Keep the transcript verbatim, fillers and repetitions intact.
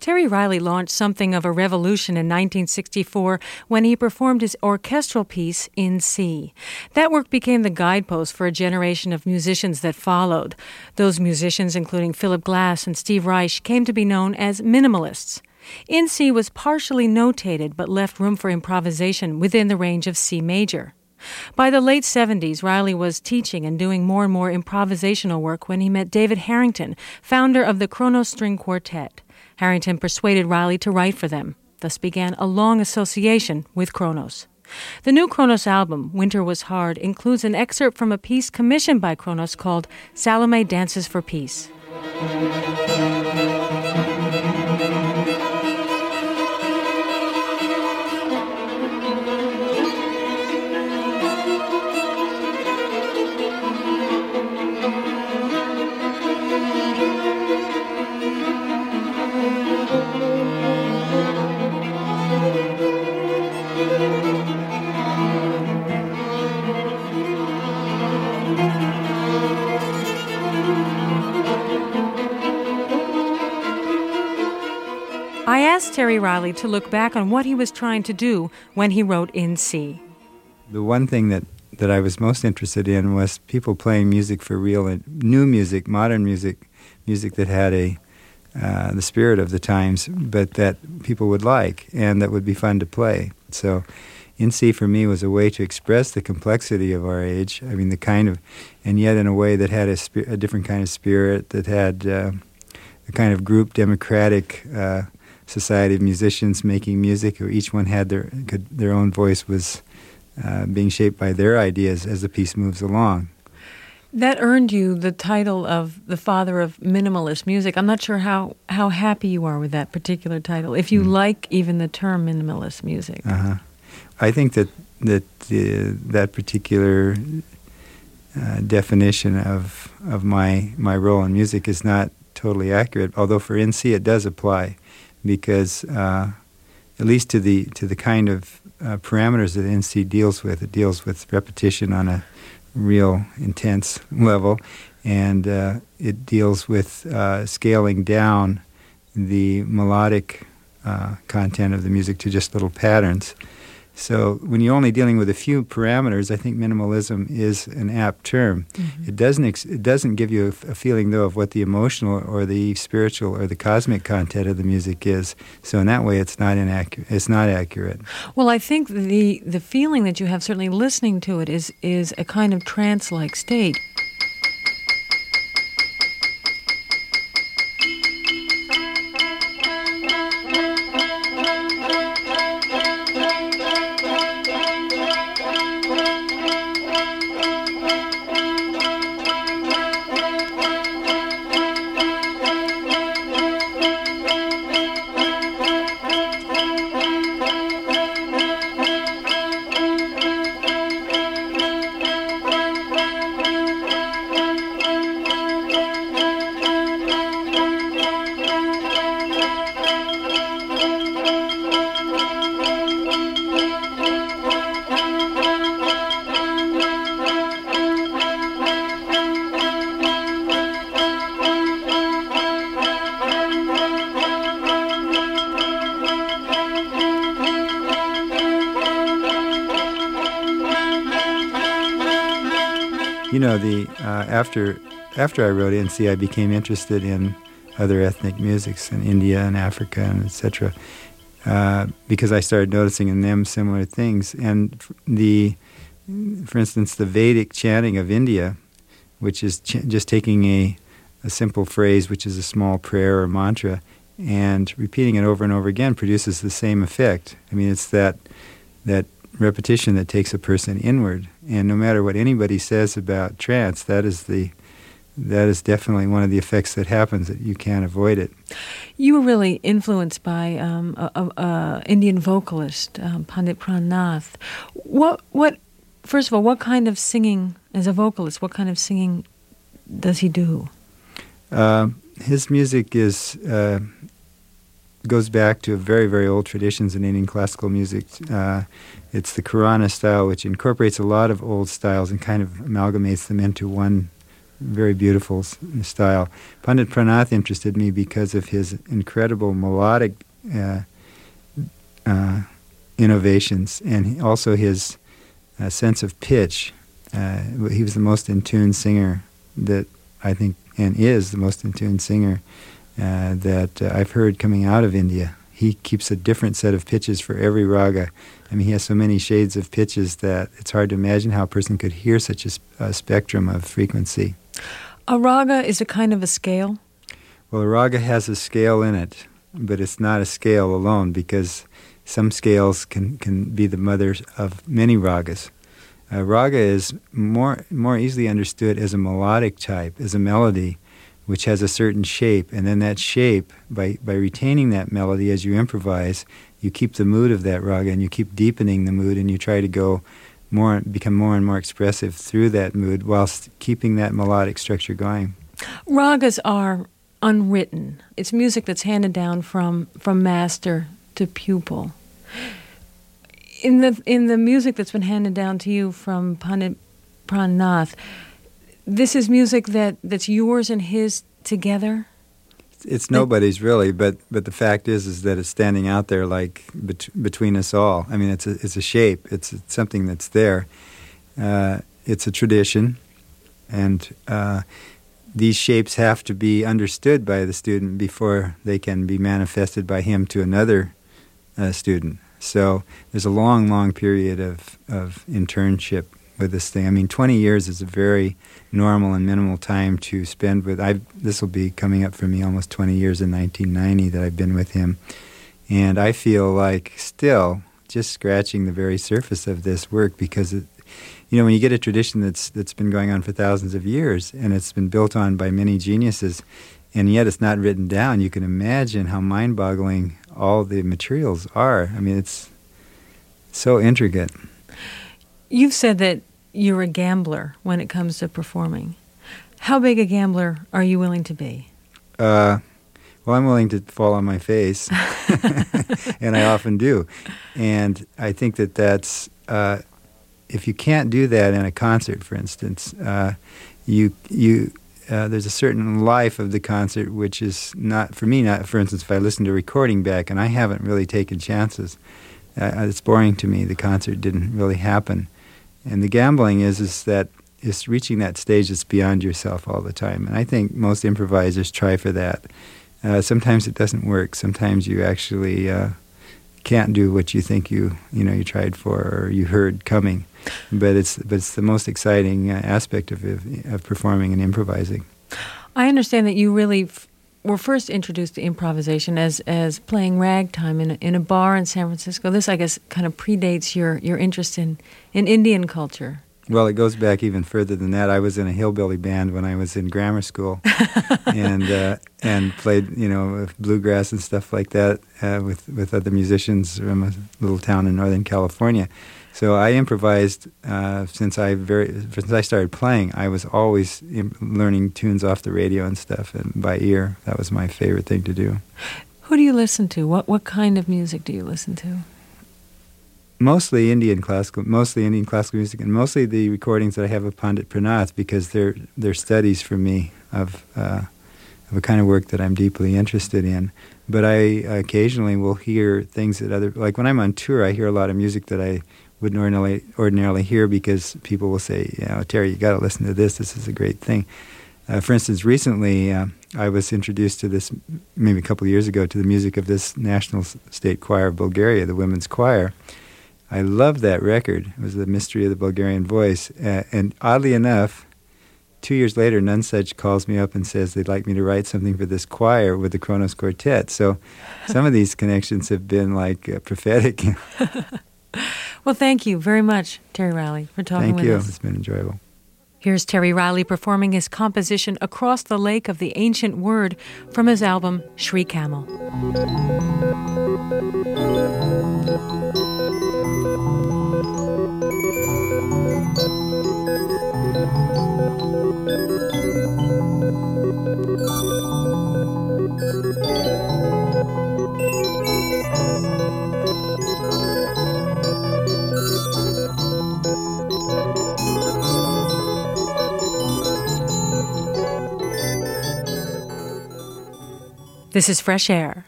Terry Riley launched something of a revolution in nineteen sixty-four when he performed his orchestral piece, In C. That work became the guidepost for a generation of musicians that followed. Those musicians, including Philip Glass and Steve Reich, came to be known as minimalists. In C was partially notated but left room for improvisation within the range of C major. By the late seventies, Riley was teaching and doing more and more improvisational work when he met David Harrington, founder of the Kronos String Quartet. Harrington persuaded Riley to write for them. Thus began a long association with Kronos. The new Kronos album, Winter Was Hard, includes an excerpt from a piece commissioned by Kronos called Salome Dances for Peace. I asked Terry Riley to look back on what he was trying to do when he wrote In C. The one thing that, that I was most interested in was people playing music for real, and new music, modern music, music that had a uh, the spirit of the times, but that people would like and that would be fun to play. So In C for me was a way to express the complexity of our age, I mean the kind of, and yet in a way that had a, sp- a different kind of spirit, that had uh, a kind of group democratic uh, society of musicians making music, where each one had their could, their own voice was uh, being shaped by their ideas as the piece moves along. That earned you the title of the father of minimalist music. I'm not sure how, how happy you are with that particular title, if you mm. like even the term minimalist music. Uh-huh. I think that that uh, that particular uh, definition of of my my role in music is not totally accurate, although for In C it does apply. Because uh, at least to the to the kind of uh, parameters that In C deals with, it deals with repetition on a real intense level, and uh, it deals with uh, scaling down the melodic uh, content of the music to just little patterns. So when you're only dealing with a few parameters, I think minimalism is an apt term. Mm-hmm. It doesn't ex- it doesn't give you a, f- a feeling, though, of what the emotional or the spiritual or the cosmic content of the music is. So in that way, it's not inaccurate. It's not accurate. Well, I think the the feeling that you have, certainly listening to it, is is a kind of trance-like state. You know, the uh, after after I wrote In C, I became interested in other ethnic musics in India and Africa and et cetera. Uh, because I started noticing in them similar things. And the, for instance, the Vedic chanting of India, which is ch- just taking a, a simple phrase, which is a small prayer or mantra, and repeating it over and over again, produces the same effect. I mean, it's that that repetition that takes a person inward. And no matter what anybody says about trance, that is the that is definitely one of the effects that happens, that you can't avoid it. You were really influenced by um, a, a, a Indian vocalist, um, Pandit Pran Nath. What what first of all, what kind of singing, as a vocalist, what kind of singing does he do? Uh, his music is uh, goes back to very, very old traditions in Indian classical music. Uh, it's the Karana style, which incorporates a lot of old styles and kind of amalgamates them into one very beautiful s- style. Pandit Pranath interested me because of his incredible melodic uh, uh, innovations, and he- also his uh, sense of pitch. Uh, he was the most in tune singer that I think, and is the most in tune singer uh, that uh, I've heard coming out of India. He keeps a different set of pitches for every raga. I mean, he has so many shades of pitches that it's hard to imagine how a person could hear such a, sp- a spectrum of frequency. A raga is a kind of a scale? Well, a raga has a scale in it, but it's not a scale alone, because some scales can, can be the mothers of many ragas. A raga is more more easily understood as a melodic type, as a melody, which has a certain shape, and then that shape, by, by retaining that melody as you improvise, you keep the mood of that raga, and you keep deepening the mood, and you try to go more, become more and more expressive through that mood, whilst keeping that melodic structure going. Ragas are unwritten. It's music that's handed down from, from master to pupil. In the in the music that's been handed down to you from Pandit Pranath, this is music that, that's yours and his together? It's nobody's really, but but the fact is is that it's standing out there like bet- between us all. I mean, it's a it's a shape. It's, it's something that's there. Uh, it's a tradition, and uh, these shapes have to be understood by the student before they can be manifested by him to another uh, student. So there's a long, long period of, of internship with this thing. I mean, twenty years is a very normal and minimal time to spend with. I've, this will be coming up for me almost twenty years in nineteen ninety that I've been with him. And I feel like still just scratching the very surface of this work, because, it, you know, when you get a tradition that's that's been going on for thousands of years and it's been built on by many geniuses, and yet it's not written down, you can imagine how mind-boggling all the materials are. I mean, it's so intricate. You've said that you're a gambler when it comes to performing. How big a gambler are you willing to be? Uh, well, I'm willing to fall on my face, and I often do. And I think that that's, uh, if you can't do that in a concert, for instance, uh, you you uh, there's a certain life of the concert which is not, for me, not, for instance, if I listen to a recording back and I haven't really taken chances, uh, it's boring to me. The concert didn't really happen. And the gambling is is that it's reaching that stage that's beyond yourself all the time. And I think most improvisers try for that. Uh, sometimes it doesn't work. Sometimes you actually uh, can't do what you think you you know you tried for or you heard coming. But it's but it's the most exciting uh, aspect of of performing and improvising. I understand that you really f- were first introduced to improvisation as as playing ragtime in a, in a bar in San Francisco. This, I guess, kind of predates your, your interest in, in Indian culture. Well, it goes back even further than that. I was in a hillbilly band when I was in grammar school, and uh, and played, you know, bluegrass and stuff like that uh, with with other musicians from a little town in Northern California. So I improvised uh, since I very since I started playing. I was always imp- learning tunes off the radio and stuff, and by ear. That was my favorite thing to do. Who do you listen to? What what kind of music do you listen to? Mostly Indian classical, mostly Indian classical music, and mostly the recordings that I have of Pandit Pranath, because they're they're studies for me of uh, of a kind of work that I'm deeply interested in. But I occasionally will hear things that other, like when I'm on tour, I hear a lot of music that I wouldn't ordinarily ordinarily hear, because people will say, you know, Terry, you got to listen to this. This is a great thing. Uh, for instance, recently uh, I was introduced to this, maybe a couple of years ago, to the music of this National State Choir of Bulgaria, the Women's Choir. I loved that record. It was The Mystery of the Bulgarian Voice. Uh, and oddly enough, two years later, Nunsuch calls me up and says they'd like me to write something for this choir with the Kronos Quartet. So some of these connections have been like uh, prophetic. Well, thank you very much, Terry Riley, for talking Thank with you. us. It's been enjoyable. Here's Terry Riley performing his composition Across the Lake of the Ancient Word from his album Shri Camel. This is Fresh Air.